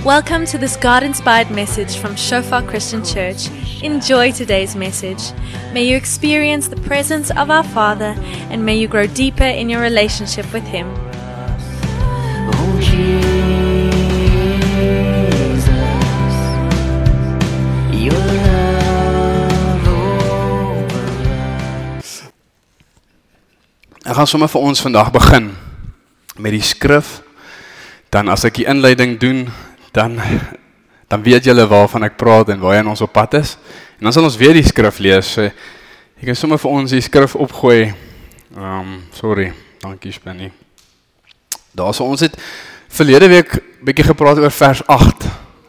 Welcome to this God-inspired message from Shofar Christian Church. Enjoy today's message. May you experience the presence of our Father and may you grow deeper in your relationship with Him. Oh Jesus, your love overflows. Ek gaan sommer vir ons vandag begin met die skrif. Dan as ek die inleiding doen, dan weet julle waarvan ek praat en waarheen ons op pad is. En dan sal ons weer die skrif lees. So, ek kan sommer vir ons die skrif opgooi. Sorry, dankie Spenny. Daar so ons het verlede week bietjie gepraat oor vers 8.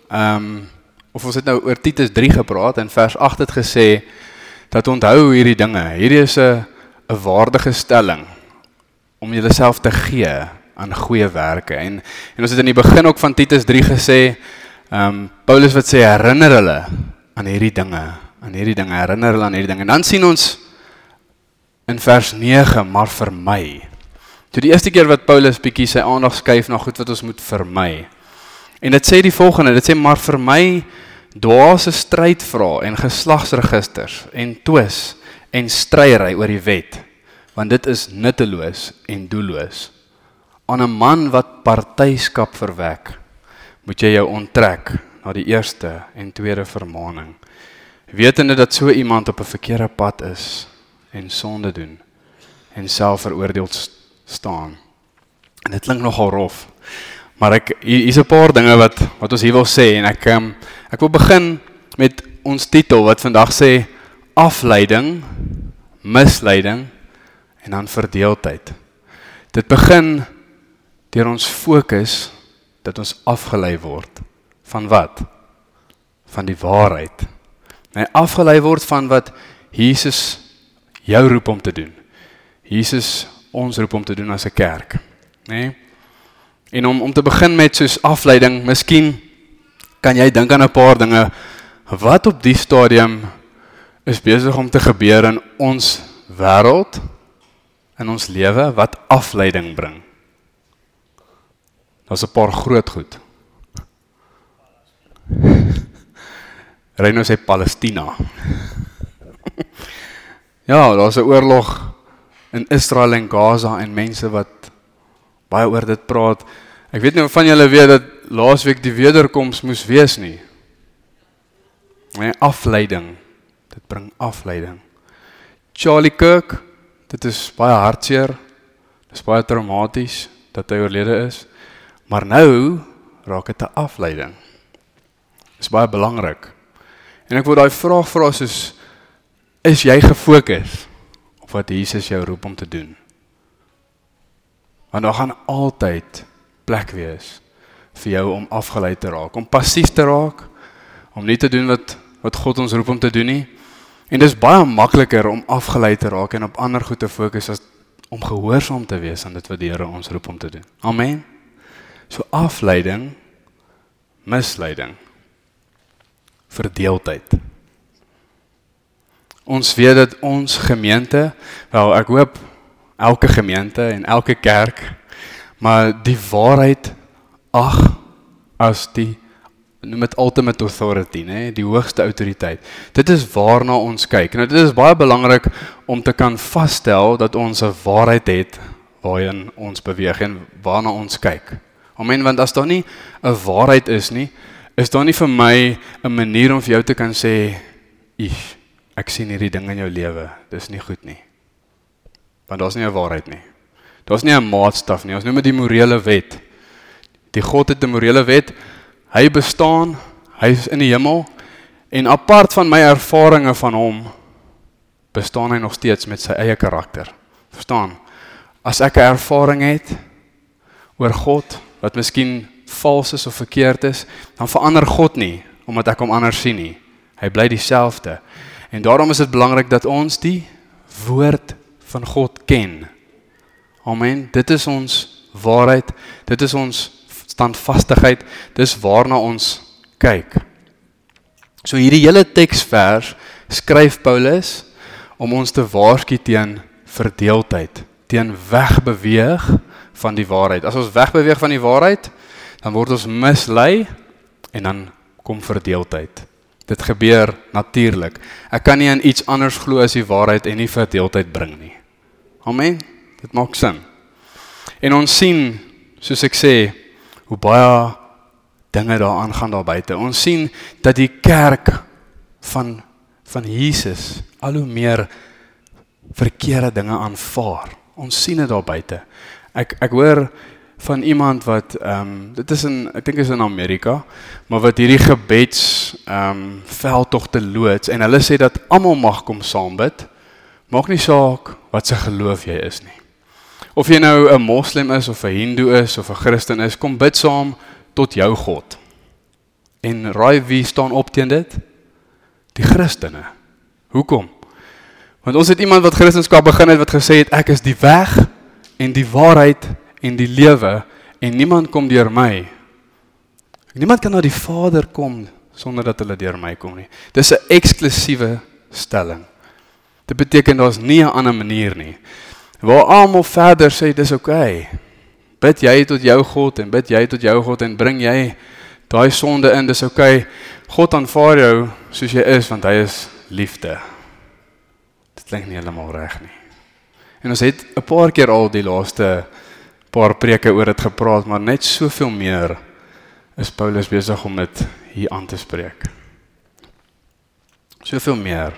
Of ons het nou oor Titus 3 gepraat en vers 8 het gesê dat onthou hierdie dinge. Hierdie is 'n waardige stelling om julleself te gee aan goeie werke. En ons het in die begin ook van Titus 3 gesê, Paulus wat sê, herinner hulle aan hierdie dinge, herinner hulle aan hierdie dinge. En dan sien ons in vers 9, maar vermy. Toe die eerste keer wat Paulus bietjie sy aandag skuif na goed wat ons moet vermy. En dit sê die volgende, dit sê, maar vermy dwaase strydvrae en geslagsregisters en twis en stryery oor die wet, want dit is nutteloos en doelloos. Aan 'n man wat partyskap verwek, moet jy jou onttrek na die eerste en tweede vermaaning, wetende dat so iemand op 'n verkeerde pad is en sonde doen en self veroordeeld staan. En dit klink nogal rof, maar hier's 'n paar dinge wat ons hier wil sê en ek wil begin met ons titel wat vandag sê afleiding, misleiding en dan verdeeldheid. Dit begin deur ons fokus dat ons afgelei word. Van wat? Van die waarheid. Nee, afgelei word van wat Jesus jou roep om te doen. Jesus ons roep om te doen as 'n kerk. Nee? En om te begin met soos afleiding, miskien kan jy dink aan 'n paar dinge wat op die stadium is besig om te gebeur in ons wêreld, in ons lewe, wat afleiding bring. Daar's 'n paar groot goed. Reino sê Palestina. Ja, daar's 'n oorlog in Israel en Gaza en mense wat baie oor dit praat. Ek weet nie van julle weet dat laasweek die wederkoms moes wees nie. Nee, afleiding. Dit bring afleiding. Charlie Kirk, dit is baie hartseer. Dit is baie traumaties dat hy oorlede is. Maar nou raak dit 'n afleiding. Dit is baie belangrik. En ek wil daai vraag vra soos, is jy gefokus op wat Jesus jou roep om te doen? Want daar gaan altyd plek wees vir jou om afgelei te raak, om passief te raak, om nie te doen wat God ons roep om te doen nie. En dit is baie makliker om afgelei te raak en op ander goed te fokus as om gehoorsaam te wees aan dit wat die Here ons roep om te doen. Amen. So afleiding, misleiding, verdeeldheid. Ons weet dat ons gemeente, wel ek hoop elke gemeente en elke kerk, maar die waarheid as die, noem het ultimate authority, nee, die hoogste autoriteit. Dit is waarna ons kyk. Nou dit is baie belangrik om te kan vasstel dat ons 'n waarheid het waarin ons beweeg en waarna ons kyk. Amen, want as daar nie 'n waarheid is nie, is daar nie vir my 'n manier om vir jou te kan sê, ek sien hierdie ding in jou lewe, dis nie goed nie. Want daar's nie 'n waarheid nie. Daar's nie 'n maatstaf nie, ons noem dit die morele wet. Die God het 'n morele wet, hy bestaan, hy is in die hemel, en apart van my ervarings van hom, bestaan hy nog steeds met sy eie karakter. Verstaan? As ek 'n ervaring het oor God, wat miskien vals is of verkeerd is, dan verander God nie, omdat ek hom anders sien nie. Hy bly dieselfde. En daarom is dit belangrik dat ons die woord van God ken. Amen. Dit is ons waarheid, dit is ons standvastigheid, dis waarna ons kyk. So hierdie hele teksvers skryf Paulus om ons te waarsku teen verdeeldheid, teen wegbeweeg van die waarheid. As ons wegbeweeg van die waarheid, dan word ons mislei en dan kom verdeeldheid. Dit gebeur natuurlik. Ek kan nie aan iets anders glo as die waarheid en nie verdeeldheid bring nie. Amen, dit maak sin. En ons sien, soos ek sê, hoe baie dinge daar aangaan daar buite. Ons sien dat die kerk van Jesus al hoe meer verkeerde dinge aanvaar. Ons sien dit daar buite. Ek hoor van iemand wat, dit is ek dink is in Amerika, maar wat hierdie gebeds veldtogte loods, en hulle sê dat almal mag kom saam bid, maak nie saak wat se geloof jy is nie. Of jy nou 'n moslim is, of 'n hindoe is, of 'n Christen is, kom bid saam tot jou God. En raai wie staan op teen dit? Die Christene. Hoekom? Want ons het iemand wat Christendom begin het, wat gesê het, ek is die weg, en die waarheid, en die lewe, en niemand kom deur my. Niemand kan na die Vader kom, sonder dat hulle deur my kom nie. Dis 'n eksklusiewe stelling. Dit beteken, daar is nie 'n ander manier nie. Waar almal verder sê, dis okay. Bid jy tot jou God, en bid jy tot jou God, en bring jy daai sonde in, dis okay. God aanvaar jou, soos jy is, want hy is liefde. Dit klink nie helemaal reg nie. En ons het 'n paar keer al die laaste paar preke oor dit gepraat, maar net soveel meer is Paulus besig om dit hier aan te spreek. Soveel meer.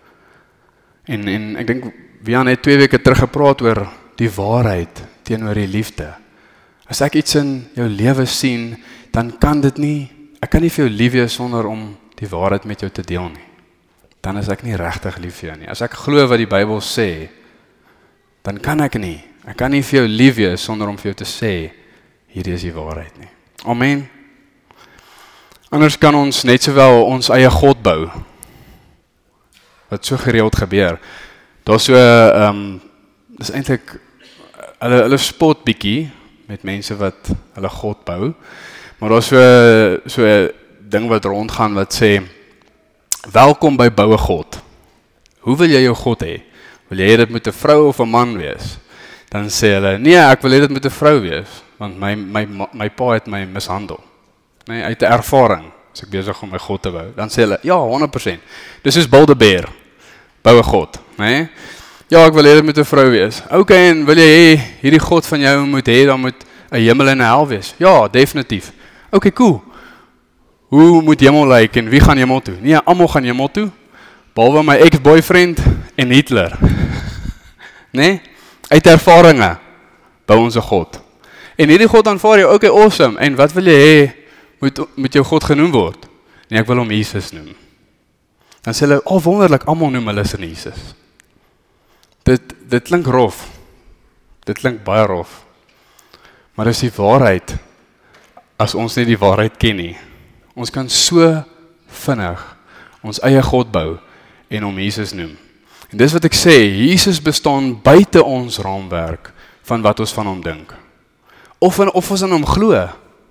En ek dink, Wian het 2 weke terug gepraat oor die waarheid teenoor die liefde. As ek iets in jou lewe sien, dan kan dit nie, ek kan nie vir jou lief wees sonder om die waarheid met jou te deel nie. Dan is ek nie regtig lief vir jou nie. As ek glo wat die Bybel sê, dan kan ek nie. Ek kan nie vir jou lief wees sonder om vir jou te sê, hierdie is die waarheid nie. Amen. Anders kan ons net sowel ons eie God bou, wat so gereeld gebeur. Daar so, dis eintlik, hulle spot bietjie met mense wat hulle God bou, maar daar so 'n ding wat rondgaan wat sê, welkom by Boue God. Hoe wil jy jou God hê? Wil jy dit met 'n vrou of 'n man wees? Dan sê hulle, nee, ek wil hê dit met 'n vrou wees, want my pa het my mishandel. Nee, uit 'n ervaring, as ek besig om my God te bou. Dan sê hulle, ja, 100%. Dis soos Build-A-Bear, Boue God, nee? Ja, ek wil hê dit met 'n vrou wees. Okay, en wil jy hê, hierdie God van jou moet hê, dan moet 'n hemel en 'n hel wees? Ja, definitief. Okay, cool. Hoe moet hemel lyk en wie gaan hemel toe? Nee, almal gaan hemel toe, behalwe my ex-boyfriend en Hitler. Nee? Uit ervaringe bou ons 'n God. En hierdie God aanvaar jou, okay, awesome. En wat wil jy hê moet jou God genoem word? Nee, ek wil hom Jesus noem. Dan sê hulle, wonderlik, almal noem hulle se Jesus. Dit klink rof. Dit klink baie rof. Maar dis die waarheid, as ons nie die waarheid ken nie. Ons kan so vinnig ons eie God bou en hom Jesus noem. En dis wat ek sê, Jesus bestaan buite ons raamwerk van wat ons van hom dink. Of ons aan hom glo.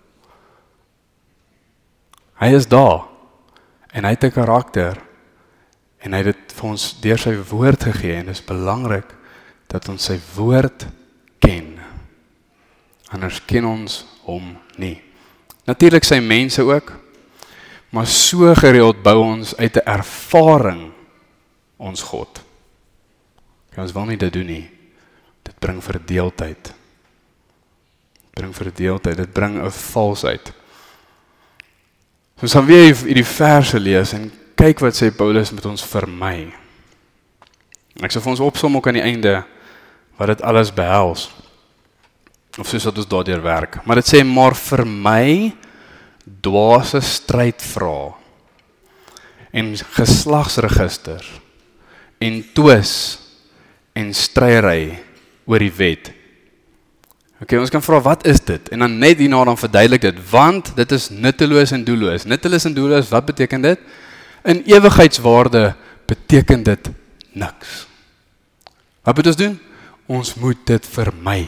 Hy is daar. En hy het 'n karakter. En hy het dit vir ons deur sy woord gegee. En dit is belangrik dat ons sy woord ken. Anders ken ons hom nie. Natuurlik sy mense ook. Maar so gereeld bou ons uit 'n ervaring ons God. Ons wil nie dit doen nie. Dit bring verdeeldheid. Dit bring 'n valsheid. So ons gaan weer hierdie verse lees en kyk wat sê Paulus met ons vermy. Ek sal vir ons opsom ook aan die einde wat dit alles behels. Of soos wat ons daardeur werk. Maar dit sê, maar vermy dwaase strydvrae en geslagsregisters en twis en stryery oor die wet. Okay, ons kan vra, wat is dit? En dan net hierna dan verduidelik dit, want dit is nutteloos en doelloos. Nutteloos en doelloos, wat beteken dit? In ewigheidswaarde beteken dit niks. Wat moet ons doen? Ons moet dit vermy.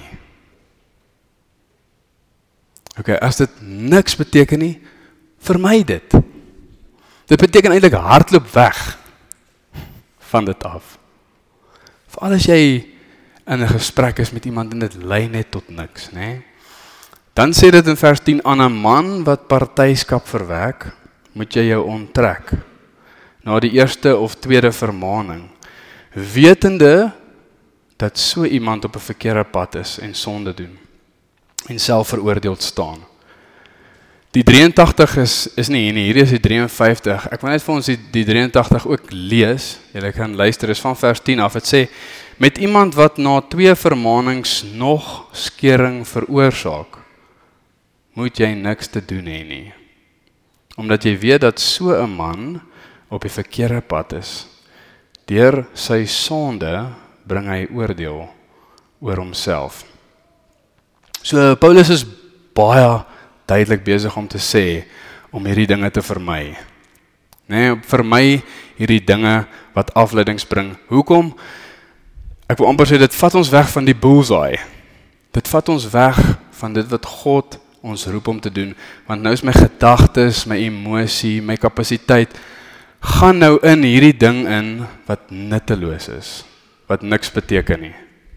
Okay, as dit niks beteken nie, vermy dit. Dit beteken eintlik hardloop weg van dit af. Veral as jy in 'n gesprek is met iemand en dit lei net tot niks, né? Dan sê dit in vers 10, aan 'n man wat partyskap verwerk, moet jy jou onttrek na die eerste of tweede vermaning, wetende dat so iemand op 'n verkeerde pad is en sonde doen en self veroordeeld staan. Die 83 is nie hier nie, hier is die 53. Ek wil net vir ons die 83 ook lees. Julle kan luister, is van vers 10 af. Het sê, met iemand wat na 2 vermanings nog skering veroorsaak, moet jy niks te doen hê nie. Omdat jy weet dat so 'n man op die verkeerde pad is. Deur sy sonde bring hy oordeel oor homself. So Paulus is baie duidelik besig om te sê, om hierdie dinge te vermy. Nee, vermy hierdie dinge wat afleidings bring. Hoekom? Ek wil amper sê, dit vat ons weg van die bullseye. Dit vat ons weg van dit wat God ons roep om te doen, want nou is my gedagtes, my emosie, my kapasiteit, gaan nou in hierdie ding in, wat nutteloos is, wat niks beteken nie.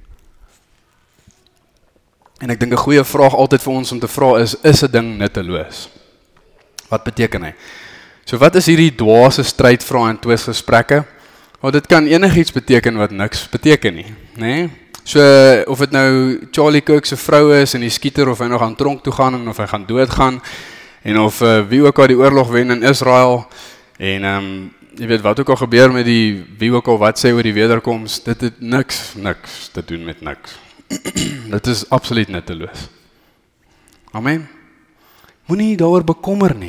En ek dink 'n goeie vraag altyd vir ons om te vra is 'n ding nutteloos? Wat beteken hy? So wat is hierdie dwaase strydvrae en twisgesprekke? Want dit kan enigiets beteken wat niks beteken nie, né? So of dit nou Charlie Kirk se vrou is en die skieter, of hy nog aan tronk toe gaan en of hy gaan doodgaan, en of wie ook al die oorlog wen in Israel, en jy weet wat ook al gebeur met die wie ook al wat sê oor die wederkoms, dit het niks te doen met niks. Dit is absoluut nutteloos. Amen. Moenie daaroor bekommer nie.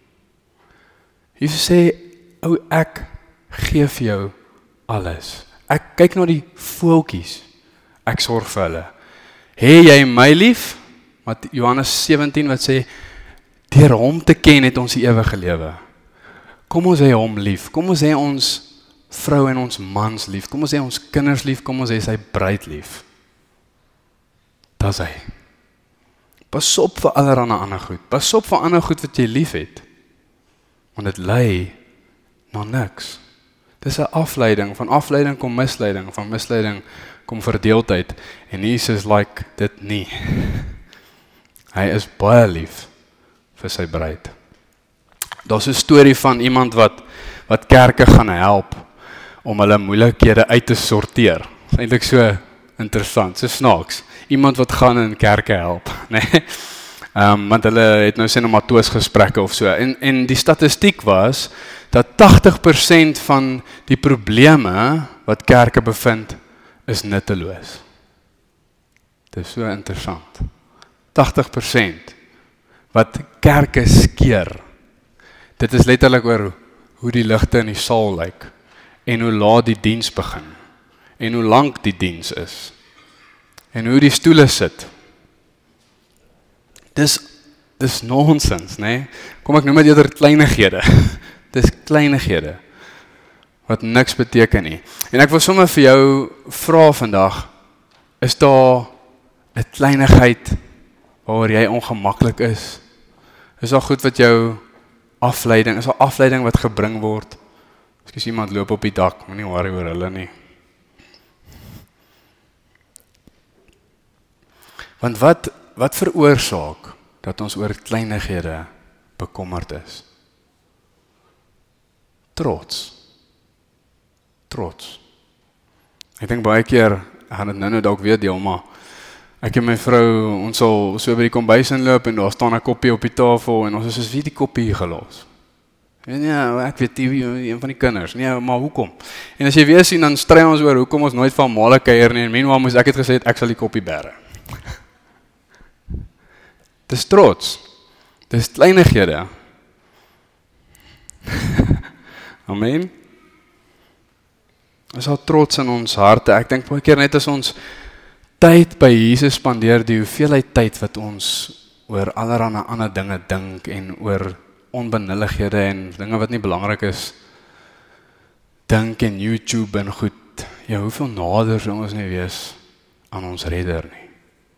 Jesus sê, ek gee vir jou alles. Ek kyk na die voeltjies. Ek sorg vir hulle. Hê jy my lief? Wat Johannes 17 wat sê, deur hom te ken het ons die ewige lewe. Kom ons hê hom lief. Kom ons hê ons vrou en ons mans lief. Kom ons hê ons kinders lief. Kom ons hê sy bruid lief. Dis hy. Pas op vir allerlei ander goed. Pas op vir ander goed wat jy lief het. Want dit lei na niks. Dis 'n afleiding. Van afleiding kom misleiding. Van misleiding kom verdeeldheid. En Jesus like dit nie. Hy is baie lief vir sy bruid. Daar's 'n storie van iemand wat kerke gaan help om hulle moeilikhede uit te sorteer. Dit is eintlik so interessant, so snaaks. Iemand wat gaan in kerke help, nee. Want hulle het nou sê nou maar toesgesprekke of so. En die statistiek was dat 80% van die probleme wat kerke bevind is nutteloos. Dit is so interessant. 80% wat kerke skeer. Dit is letterlik oor hoe die ligte in die saal lyk en hoe laat die diens begin en hoe lank die diens is en hoe die stoele sit. Dis nonsens, né? Kom ek noem dit eerder kleinighede. Dis kleinighede wat niks beteken nie. En ek wil sommer vir jou vra vandag, is daar 'n kleinigheid waaroor jy ongemaklik is? Is daar goed wat jou afleiding, is daar afleiding wat gebring word? Ekskuus, iemand loop op die dak, moenie worry oor hulle nie. Want wat veroorsaak dat ons oor kleinighede bekommerd is? Trots. Ek dink baie keer, ek gaan dit nou dalk weer deel, maar ek en my vrou, ons sal so by die kombuis inloop en daar staan 'n koppie op die tafel en ons is soos, wie het die koppie hier gelos? En ja, ek weet nie, een van die kinders. Nee, maar hoekom? En as jy weer sien, dan stry ons oor hoekom ons nooit van male kuier nie. En meanwhile moes ek het gesê, ek sal die koppie bære. Dis trots. Dis kleinighede. Amen. Is al trots in ons harte. Ek dink baie keer net as ons tyd by Jesus spandeer, die hoeveelheid tyd wat ons oor allerlei ander dinge dink en oor onbenullighede en dinge wat nie belangrik is, dink en YouTube en goed, ja, hoeveel nader sou ons nie wees aan ons redder nie.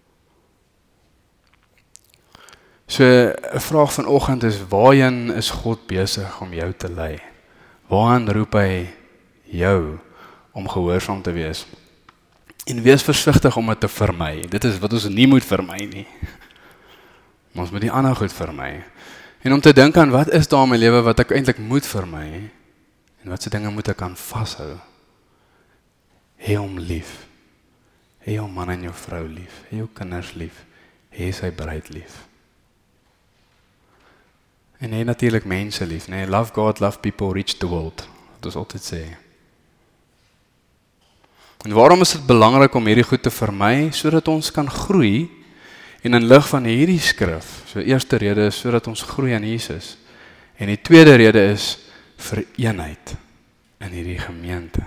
So, 'n vraag vanoggend is, waarheen is God besig om jou te lei? Waarheen roep hy jou om gehoorsaam te wees? En wees versigtig om dit te vermy. Dit is wat ons nie moet vermy nie. Maar ons moet die ander goed vermy. En om te dink aan wat is daar in my lewe wat ek eintlik moet vermy, en wat se dinge moet ek aan vashou. Hê hom lief. Hê jou man en jou vrou lief. Hê jou kinders lief. Hê sy bruid lief. En hê natuurlik mense lief, nee, love God, love people, reach the world. Dat is altyd sê. En waarom is dit belangrik om hierdie goed te vermy, sodat ons kan groei, en in lig van hierdie skrif, so eerste rede is sodat ons groei in Jesus, en die tweede rede is vir eenheid in hierdie gemeente.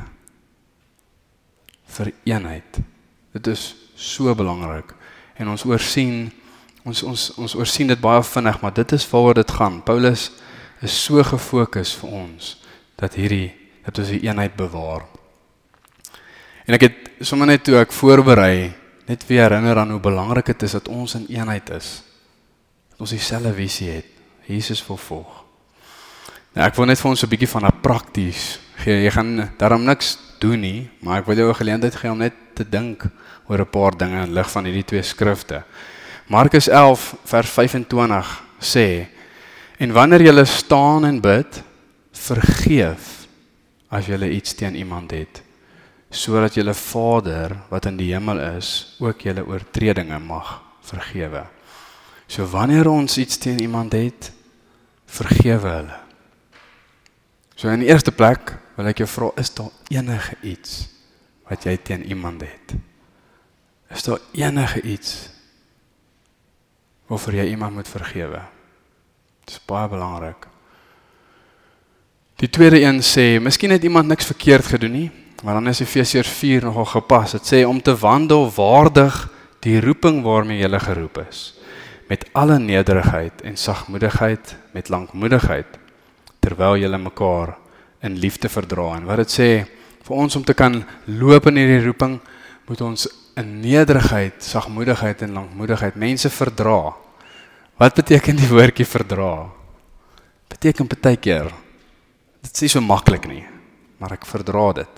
Vir eenheid. Dit is so belangrik, en ons oorsien dit baie vinnig, maar dit is waaroor dit gaan. Paulus is so gefokus vir ons, dat ons die eenheid bewaar. En ek het sommer net toe ek voorberei, net weer herinner aan hoe belangrik het is dat ons in eenheid is. Dat ons dieselfde visie het, Jesus volg. Nou, ek wil net vir ons 'n bietjie van 'n prakties gee. Jy gaan daarom niks doen nie, maar ek wil jou 'n geleentheid gee om net te dink oor 'n paar dinge in lig van hierdie twee skrifte. Markus 11 vers 25 sê, en wanneer julle staan en bid, vergeef as julle iets teen iemand het, sodat julle Vader wat in die hemel is, ook julle oortredinge mag vergewe. So wanneer ons iets teen iemand het, vergewe hulle. So in die eerste plek wil ek jou vra, is daar enige iets wat jy teen iemand het? Is daar enige iets waarvoor jy iemand moet vergewe? Dit is baie belangrik. Die tweede een sê, miskien het iemand niks verkeerd gedoen nie, maar dan is Efesiërs 4 nogal gepas. Het sê, om te wandel waardig die roeping waarmee jy geroep is, met alle nederigheid en sagmoedigheid, met lankmoedigheid, terwyl jy mekaar in liefde verdra. En wat dit sê, vir ons om te kan loop in hierdie roeping, moet ons in nederigheid, sagmoedigheid en lankmoedigheid mense verdra. Wat beteken die woordjie verdra? Beteken partykeer, dit is nie so maklik nie, maar ek verdra dit.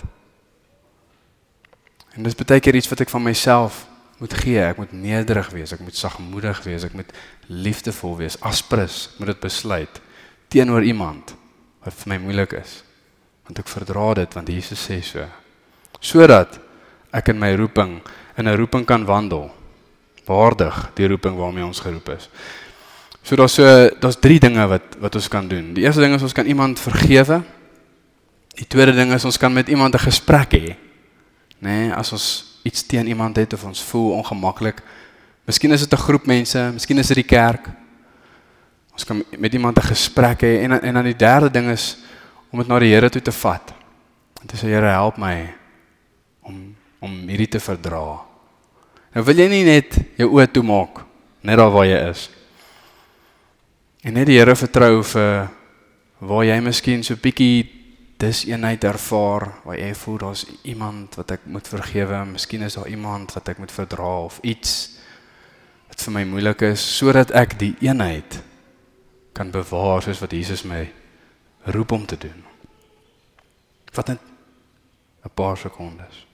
En dis partykeer iets wat ek van myself moet gee, ek moet nederig wees, ek moet sagmoedig wees, ek moet liefdevol wees, aspres, moet dit besluit, teenoor iemand, wat vir my moeilik is, want ek verdra dit, want Jesus sê so, sodat ek in my roeping, in 'n roeping kan wandel, waardig die roeping waarmee ons geroep is. So daar's 3 dinge wat ons kan doen. Die eerste ding is ons kan iemand vergewe. Die tweede ding is ons kan met iemand 'n gesprek hê. Nee, as ons iets teen iemand het of ons voel ongemaklik. Miskien is dit 'n groep mense, miskien is dit die kerk. Ons kan met iemand 'n gesprek hê en dan die derde ding is om dit na die Here toe te vat. En te sê, Here, help my om hierdie te verdra. Nou wil jy nie net jou oë toemaak, net daar waar jy is. En net die Here vertrou vir waar jy miskien so bietjie diseenheid ervaar, waar jy voel daar's iemand wat ek moet vergewe, miskien is daar iemand wat ek moet verdra of iets wat vir my moeilik is, sodat ek die eenheid kan bewaar soos wat Jesus my roep om te doen. Wat net 'n paar sekondes.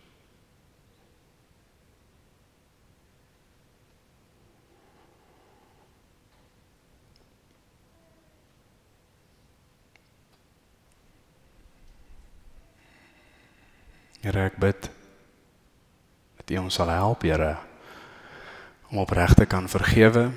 Here, ek bid dat U ons sal help, Here, om opreg te kan vergewe.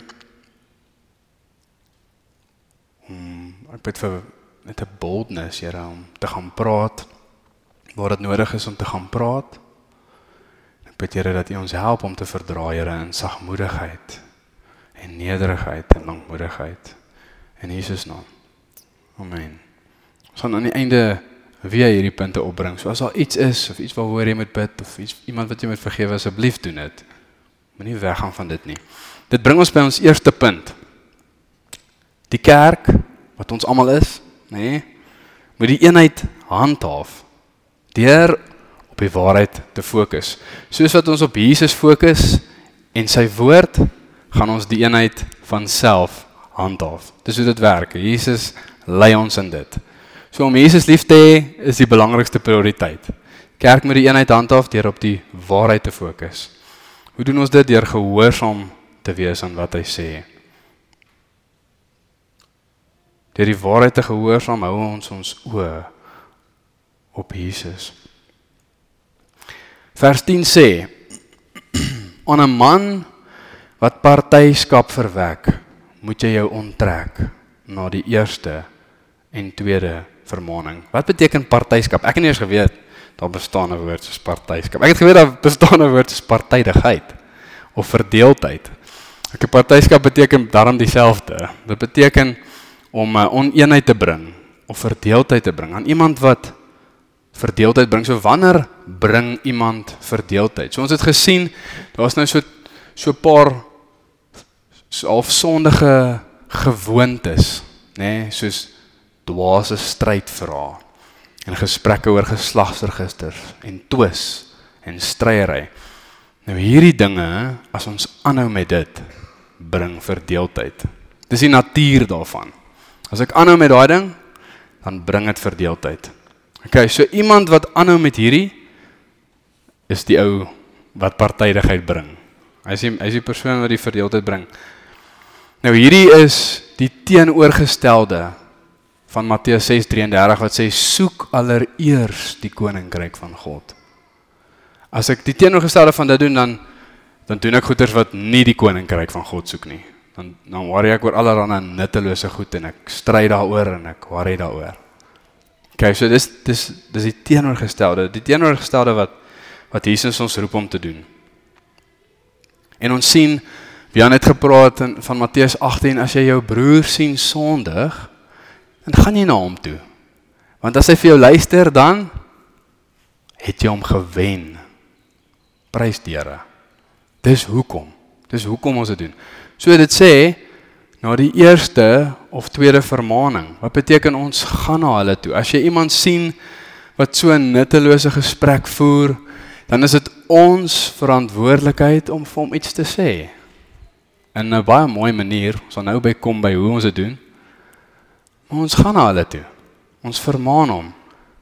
Ek bid vir net 'n boldness, Here, om te gaan praat waar dit nodig is om te gaan praat. Ek bid, Here, dat U ons help om te verdra, Here, in sagmoedigheid en nederigheid en lankmoedigheid. In Jesus naam. Amen. Ons gaan aan die einde weer hierdie punte opbring. So as daar iets is, of iets waaroor jy moet bid, of iemand wat jy moet vergewe, asseblief doen dit. Moenie weggaan van dit nie. Dit bring ons by ons eerste punt. Die kerk, wat ons almal is, nee, moet die eenheid handhaaf, deur op die waarheid te fokus. Soos wat ons op Jesus fokus, en sy woord, gaan ons die eenheid van self handhaaf. Dis hoe dit werk. Jesus lei ons in dit. So om Jesus lief te hê, is die belangrikste prioriteit. Kerk moet die eenheid handhaaf deur op die waarheid te fokus. Hoe doen ons dit? Deur gehoorsaam te wees aan wat hy sê. Deur die waarheid te gehoorsaam, hou ons oë op Jesus. Vers 10 sê, aan 'n man wat partyskap verwek, moet jy jou onttrek na die eerste en tweede vermaning. Wat beteken partyskap? Ek het nie eens geweet, daar bestaan 'n woord soos partyskap. Ek het geweet daar bestaan 'n woord soos partydigheid, of verdeeldheid. Partyskap beteken daarom dieselfde. Dit beteken om oneenheid te bring, of verdeeldheid te bring, aan iemand wat verdeeldheid bring. So wanneer bring iemand verdeeldheid? So ons het gesien, daar was nou so 'n paar half sondige gewoontes, soos dwaase strydvrae, en gesprekke oor geslagsregisters, en twis, en stryery. Nou hierdie dinge, as ons aanhou met dit, bring verdeeldheid. Dis die natuur daarvan. As ek aanhou met daai ding, dan bring dit verdeeldheid. Okay, so iemand wat aanhou met hierdie, is die ou wat partydigheid bring. Hy is die persoon wat die verdeeldheid bring. Nou hierdie is die teenoorgestelde van Matteus 6:33 wat sê, soek allereers die koninkryk van God. As ek die teenoorgestelde van dit doen, dan doen ek goeders wat nie die koninkryk van God soek nie. Dan worry ek oor allerlei nuttelose goed, en ek stry daaroor, en ek worry daaroor. Okay, so dis die teenoorgestelde wat Jesus ons roep om te doen. En ons sien, Jan het gepraat van Matteus 18, as jy jou broer sien sondig, dan gaan jy na hom toe. Want as hy vir jou luister, dan het jy hom gewen. Prys die Here. Dis hoekom ons dit doen. So dit sê, na die eerste of tweede vermaning, wat beteken ons gaan na hulle toe? As jy iemand sien wat so 'n nuttelose gesprek voer, dan is dit ons verantwoordelikheid om vir hom iets te sê. In 'n baie mooi manier, ons sal nou bykom by hoe ons dit doen, maar ons gaan na hulle toe. Ons vermaan hom.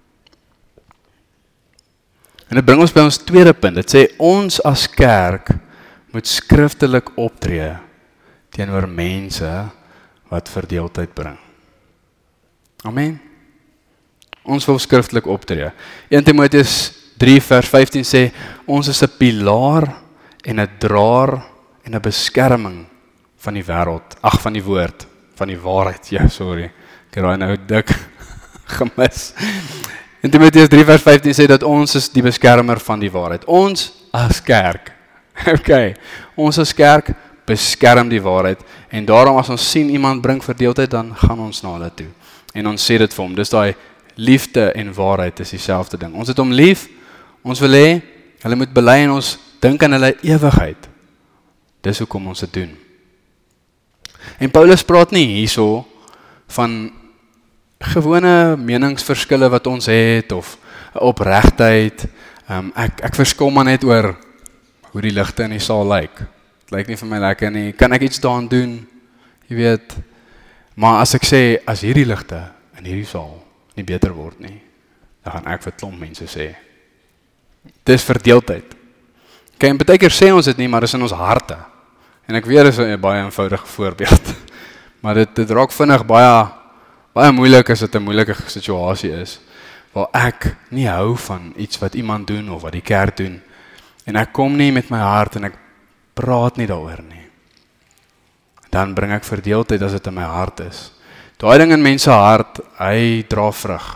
En dit bring ons by ons tweede punt. Dit sê, ons as kerk moet skriftelik optree teenoor mense wat verdeeldheid bring. Amen. Ons wil skriftelik optree. 1 Timoteus 3 vers 15 sê, ons is 'n pilaar en 'n draer en 'n beskerming van die wêreld, van die woord, van die waarheid. Ja, sorry. Ek het daai nou dik gemis. 1 Timoteus 3 vers 15 sê dat ons is die beskermer van die waarheid. Ons as kerk. Okay, ons as kerk beskerm die waarheid, en daarom as ons sien iemand bring verdeeldheid, dan gaan ons na hulle toe. En ons sê dit vir hom. Dis daai liefde en waarheid is dieselfde ding. Ons het hom lief, ons wil hê, hulle moet bely en ons dink aan hulle ewigheid. Dis hoekom ons dit doen. En Paulus praat nie hierso van gewone meningsverskille wat ons het, of opregtheid. Ek verskil maar net oor hoe die ligte in die saal lyk. Het lyk nie vir my lekker nie. Kan ek iets daaraan doen? Jy weet. Maar as ek sê, as hierdie ligte in hierdie saal nie beter word nie, dan gaan ek vir klomp mense sê, dis verdeeldheid. En baie keer sê ons dit nie, maar dis in ons harte. En ek weet, dis 'n baie eenvoudige voorbeeld. Maar dit raak vinnig baie moeilik as dit 'n moeilike situasie is, waar ek nie hou van iets wat iemand doen, of wat die kerk doen, en ek kom nie met my hart, en ek praat nie daaroor nie. Dan bring ek verdeeldheid as dit in my hart is. Daai ding in mense hart, hy dra vrug.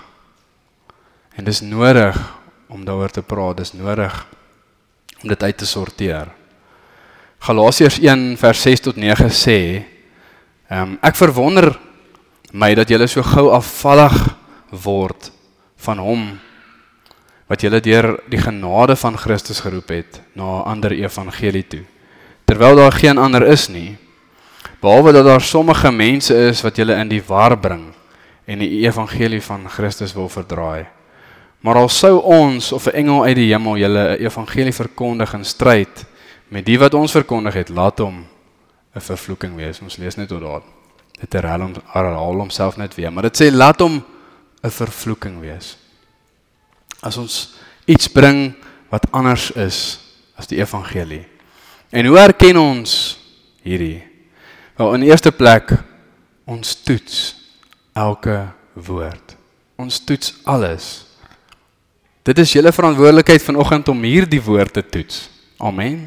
En dis nodig om daaroor te praat, dis nodig om dit uit te sorteer. Galasiërs 1 vers 6 tot 9 sê, ek verwonder my dat julle so gou afvallig word van hom, wat julle deur die genade van Christus geroep het, na 'n ander evangelie toe. Terwyl daar geen ander is nie, behalwe dat daar sommige mense is wat julle in die war bring, en die evangelie van Christus wil verdraai. Maar al sou ons, of 'n engel uit die hemel, julle 'n evangelie verkondig in stryd met die wat ons verkondig het, laat hom 'n vervloeking wees. Ons lees net tot daar. Dit herhaal homself net weer, maar dit sê, laat hom 'n vervloeking wees. As ons iets bring wat anders is as die evangelie. En hoe herken ons hierdie? Wel, in die eerste plek, ons toets elke woord. Ons toets alles. Dit is julle verantwoordelikheid vanoggend om hierdie woord te toets. Amen.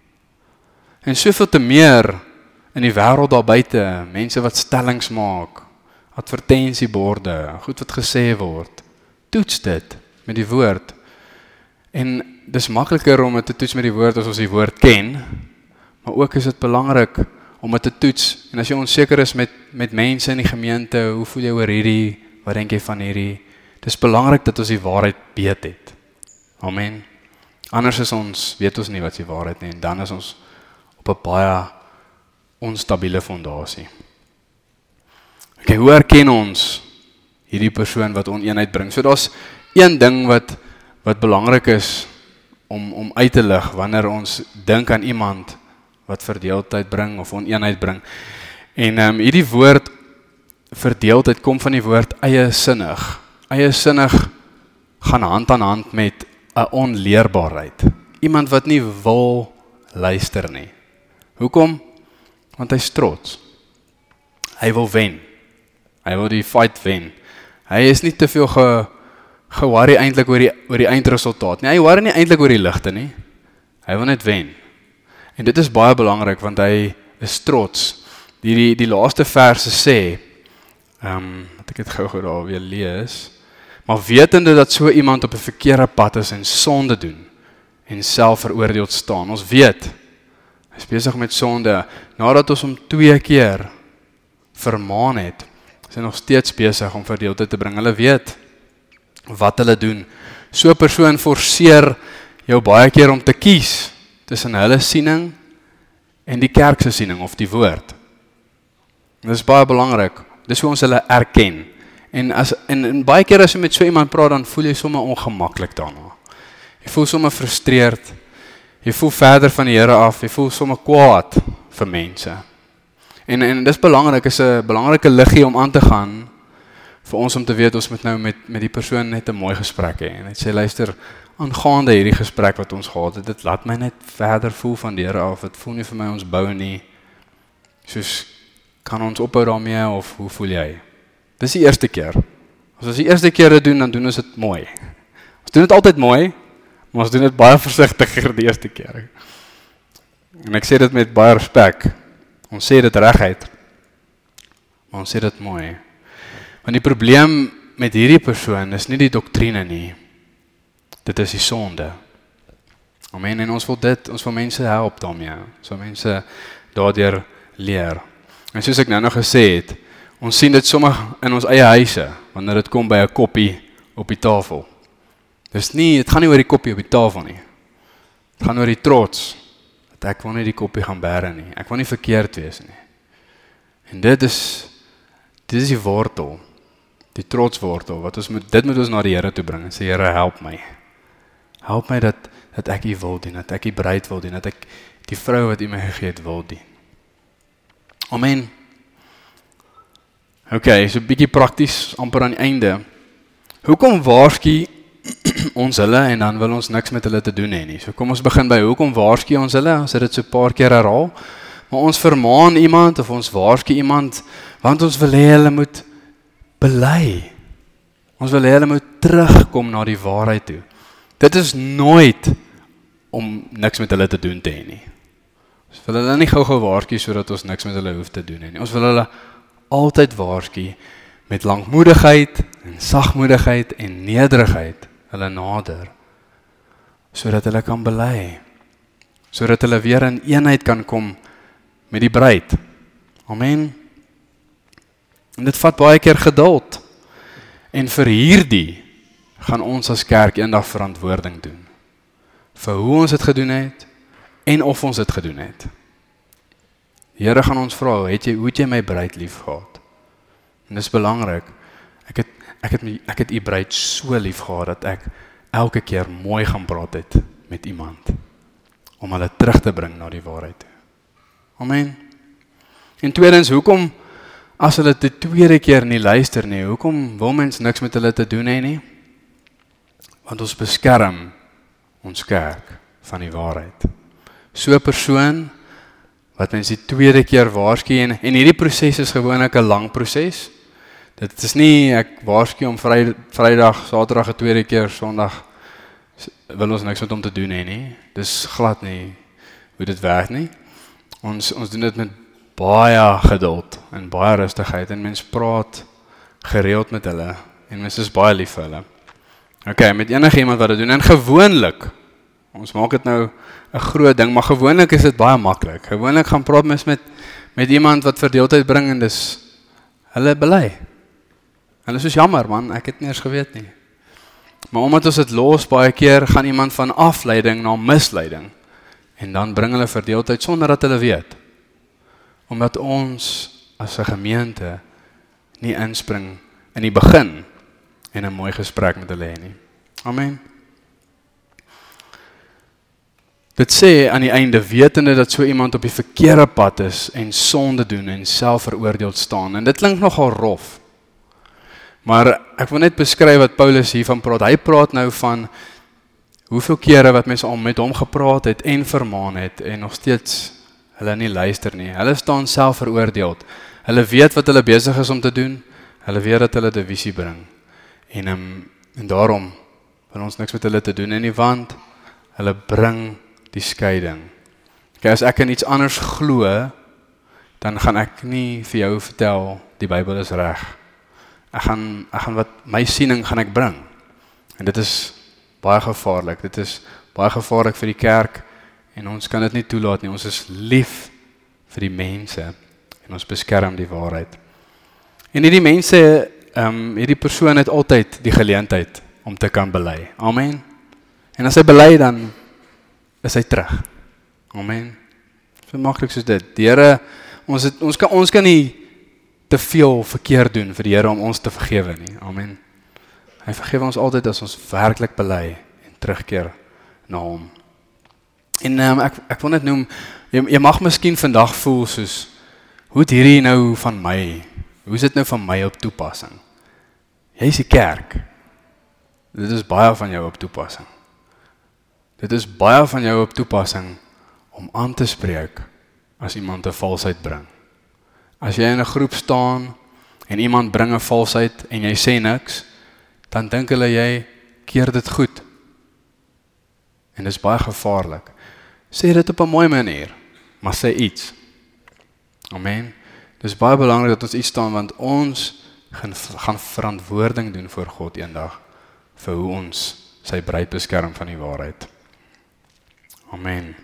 En soveel te meer in die wêreld daar buite, mense wat stellings maak, advertensieborde, goed wat gesê word. Toets dit met die woord. En dis makliker om dit te toets met die woord as ons die woord ken, maar ook is dit belangrik om dit te toets. En as jy onseker is met mense in die gemeente, hoe voel jy oor hierdie, wat denk jy van hierdie? Dis belangrik dat ons die waarheid weet het. Amen. Anders is ons, weet ons nie wat die waarheid nie, en dan is ons op 'n baie onstabiele fondasie. Okay, hoe herken ons hierdie persoon wat oneenheid bring? So daar's een ding wat belangrik is om uit te lig wanneer ons dink aan iemand wat verdeeldheid bring of oneenheid bring. En hierdie woord verdeeldheid kom van die woord eiesinnig. Eiesinnig gaan hand aan hand met 'n onleerbaarheid. Iemand wat nie wil luister nie. Hoekom? Want hy's trots. Hy wil wen. Hy wil die fight wen. Hy is nie te veel ge-worry eintlik oor die eindresultaat nie. Hy worry nie eintlik oor die ligte nie. Hy wil net wen. En dit is baie belangrik want hy is trots. Die laaste verse sê, wat ek het gou daar weer lees, maar wetende dat so iemand op 'n verkeerde pad is en sonde doen en self veroordeeld staan. Ons weet, hy is besig met sonde. Nadat ons hom 2 keer vermaan het, is hy nog steeds besig om verdeeldheid te bring. Hulle weet wat hulle doen. So 'n persoon forceer jou baie keer om te kies tussen hulle siening en die kerk se siening of die woord. Dit is baie belangrik. Dis hoe ons hulle erken. En baie keer as jy met so iemand praat, dan voel jy sommer ongemaklik daarna. Jy voel sommer frustreerd. Jy voel verder van die Here af. Jy voel sommer kwaad vir mense. En dis belangrik, is 'n belangrike liggie om aan te gaan vir ons om te weet, ons moet nou met die persoon net 'n mooi gesprek hê. En hy sê, luister, aangaande hierdie gesprek wat ons gehad het, dit laat my net verder voel van die Here af. Dit voel nie vir my ons bou nie. Soos, kan ons ophou daarmee of hoe voel jy? Dis die eerste keer. As ons die eerste keer dit doen, dan doen ons dit mooi. Ons doen dit altyd mooi, maar ons doen dit baie versigtiger die eerste keer. En ek sê dit met baie respek. Ons sê dit reguit, maar ons sê dit mooi. Want die probleem met hierdie persoon is nie die doktrine nie. Dit is die sonde. Amen. En ons wil mense help daarmee. Ons wil mense daardeur leer. En soos ek nou nog gesê het, ons sien dit sommer in ons eie huise, wanneer dit kom by 'n koppie op die tafel. Dit gaan nie oor die koppie op die tafel nie. Dit gaan oor die trots, dat ek wil nie die koppie gaan bære nie. Ek wil nie verkeerd wees nie. En dit is die wortel, die trotswortel, dit moet ons na die Here toe bring, en sê, Here, help my. Help my dat ek U wil dien, dat ek U bruid wil dien, dat ek die vrou wat U my gegee het wil dien. Amen. Okay, so 'n bietjie prakties amper aan die einde. Hoekom waarsku ons hulle en dan wil ons niks met hulle te doen hê nie? So kom ons begin by hoekom waarsku ons hulle? Ons het dit so 'n paar keer herhaal. Maar ons vermaan iemand of ons waarsku iemand want ons wil hê hulle moet bely. Ons wil hê hulle moet terugkom na die waarheid toe. Dit is nooit om niks met hulle te doen te hê nie. Ons wil hulle nie gou-gou waarsku sodat ons niks met hulle hoef te doen hê nie. Ons wil hulle altyd waarsku met lankmoedigheid en sagmoedigheid en nederigheid hulle nader, sodat hulle kan bely, sodat hulle weer in eenheid kan kom met die bruid. Amen. En dit vat baie keer geduld. En vir hierdie gaan ons as kerk eendag verantwoording doen. Vir hoe ons dit gedoen het en of ons dit gedoen het. Die Here gaan ons vra, hoe het jy my bruid lief gehad? En dis belangrik. Ek het U bruid so lief gehad dat ek elke keer mooi gaan praat het met iemand om hulle terug te bring na die waarheid toe. Amen. En tweedens, hoekom as hulle die tweede keer nie luister nie, hoekom wil mens niks met hulle te doen hê nie? Want ons beskerm ons kerk van die waarheid. So 'n persoon wat mens die tweede keer waarsku en hierdie proses is gewoonlik 'n lang proses. Dit is nie, ek waarsku om Vrydag, Saterdag 'n tweede keer, Sondag wil ons niks met hom te doen hê nie. Dis glad nie hoe dit werk nie. Ons doen dit met baie geduld en baie rustigheid en mens praat gereeld met hulle en mens is baie lief vir hulle. Okay, met enige iemand wat dit doen en gewoonlik, ons maak dit nou 'n groot ding, maar gewoonlik is dit baie maklik. Gewoonlik gaan praat mens met iemand wat verdeeldheid bring en dis hulle bely. Hulle is soos jammer man, ek het nie eens geweet nie. Maar omdat ons dit los, baie keer gaan iemand van afleiding na misleiding en dan bring hulle verdeeldheid sonder dat hulle weet. Omdat ons as 'n gemeente nie inspring in die begin en 'n mooi gesprek met hulle hê nie. Amen. Dit sê aan die einde, wetende dat so iemand op die verkeerde pad is en sonde doen en selfveroordeeld staan. En dit klink nogal rof. Maar ek wil net beskryf wat Paulus hiervan praat. Hy praat nou van hoeveel kere wat mense al met hom gepraat het en vermaan het en nog steeds hulle nie luister nie. Hulle staan selfveroordeeld. Hulle weet wat hulle besig is om te doen. Hulle weet dat hulle divisie bring. En daarom wil ons niks met hulle te doen nie, want hulle bring die skeiding. Okay, as ek in iets anders glo, dan gaan ek nie vir jou vertel die Bybel is reg. Ek gaan wat my siening gaan ek bring. En dit is baie gevaarlik. Dit is baie gevaarlik vir die kerk en ons kan dit nie toelaat nie. Ons is lief vir die mense en ons beskerm die waarheid. En hierdie mense, hierdie persoon het altyd die geleentheid om te kan bely. Amen. En as hy bely, dan is hy terug. Amen. So maklik soos dit. Die Here, ons kan nie te veel verkeerd doen vir die Here om ons te vergewe nie. Amen. Hy vergewe ons altyd as ons werklik bely en terugkeer na hom. En ek wil net noem, jy mag miskien vandag voel soos, hoe het hierdie nou van my? Hoe is dit nou van my op toepassing? Jy is die kerk. Dit is baie van jou op toepassing. Dit is baie van jou op toepassing om aan te spreek as iemand 'n valsheid bring. As jy in 'n groep staan en iemand bring 'n valsheid en jy sê niks, dan dink hulle jy keer dit goed. En dit is baie gevaarlik. Sê dit op 'n mooi manier, maar sê iets. Amen. Dit is baie belangrik dat ons iets staan, want ons gaan verantwoording doen voor God eendag vir hoe ons sy bruid beskerm van die waarheid. Amen.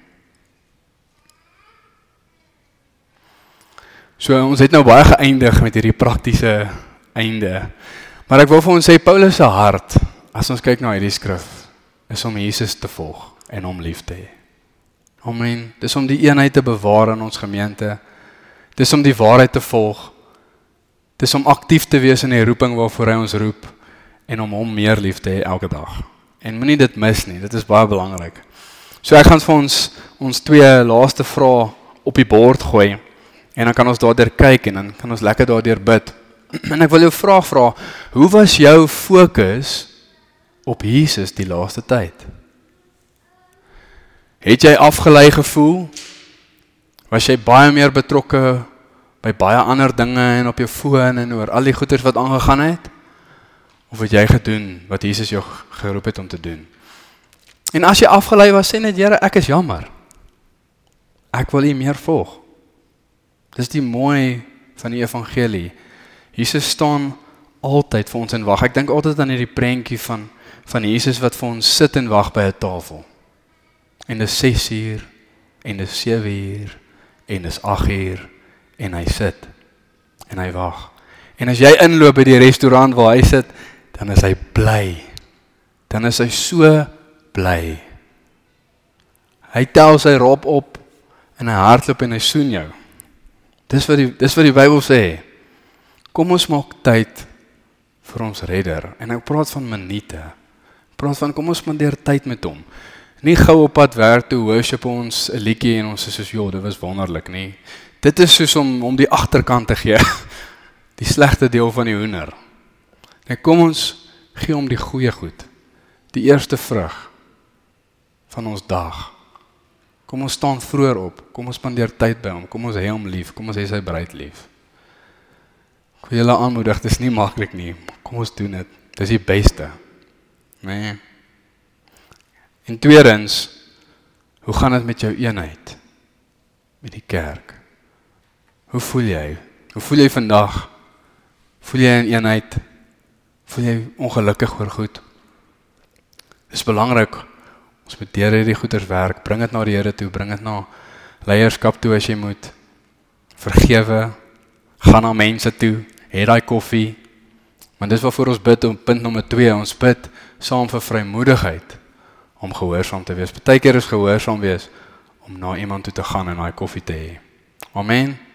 So ons het nou baie geëindig met hierdie praktiese einde. Maar ek wil vir ons sê, Paulus se hart, as ons kyk na hierdie skrif, is om Jesus te volg en hom lief te hê. Amen. Dis om die eenheid te bewaar in ons gemeente. Dis om die waarheid te volg. Dis om aktief te wees in die roeping waarvoor hy ons roep en om hom meer lief te hê elke dag. En moenie dit mis nie, dit is baie belangrik. So ek gaan vir ons twee laaste vrae op die bord gooi en dan kan ons daardeur kyk en dan kan ons lekker daardeur bid. En ek wil jou vra, hoe was jou fokus op Jesus die laaste tyd? Het jy afgelei gevoel? Was jy baie meer betrokke by baie ander dinge en op jou foon en oor al die goeders wat aangegaan het? Of het jy gedoen wat Jesus jou geroep het om te doen? En as jy afgelei was, sê net, Here, ek is jammer. Ek wil U meer volg. Dis die mooi van die evangelie. Jesus staan altyd vir ons en wag. Ek dink altyd aan hierdie prentjie van Jesus wat vir ons sit en wag by 'n tafel. En dis 6 uur, en dis 7 uur, en dis 8 uur, en hy sit, en hy wag. En as jy inloop by die restaurant waar hy sit, dan is hy bly. Dan is hy so bly. Hy tel sy rop op, en hy hardloop en hy soen jou. Dis wat die Bybel sê. Kom ons maak tyd vir ons redder. En ek praat van minute. Ek praat van kom ons spandeer tyd met hom. Nie gou op pad werk toe worship ons 'n liedjie en ons is soos, "Jo, dit was wonderlik nie." Dit is soos om die agterkant te gee. Die slegte deel van die hoender. En kom ons gee hom die goeie goed. Die eerste vrug van ons dag. Kom ons staan vroeër op. Kom ons spandeer tyd by hom. Kom ons hê hom lief. Kom ons hê sy bruid lief. Ek wil julle aanmoedig, dit is nie maklik nie. Kom ons doen dit. Dis die beste. Nee. En tweedens, hoe gaan dit met jou eenheid? Met die kerk? Hoe voel jy? Hoe voel jy vandag? Voel jy in eenheid? Voel jy ongelukkig oor goed? Dit is belangrik, ons moet deur hierdie goeders werk, bring dit na die Here toe, bring dit na leierskap toe as jy moet, vergewe, gaan na mense toe, het daai koffie, maar dis waarvoor ons bid om punt nommer 2, ons bid saam vir vrymoedigheid, om gehoorsaam te wees. Partykeer is gehoorsaam wees, om na iemand toe te gaan en daai koffie te hê. Amen.